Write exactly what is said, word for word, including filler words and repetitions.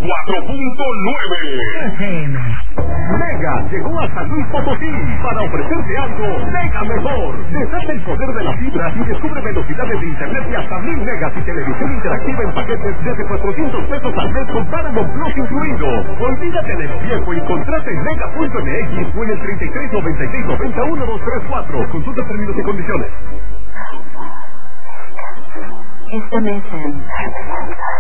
cuatro punto nueve. Mega llegó a San Luis Potosí para ofrecerte algo mega mejor. Desata el poder de la fibra y descubre velocidades de internet de hasta mil megas y televisión interactiva en paquetes desde cuatrocientos pesos al mes con Paramount Plus incluido. Olvídate de lo viejo y contrata en mega punto m x o en el treinta y tres noventa y seis noventa uno dos tres cuatro. Consulta términos y condiciones. Esta mesa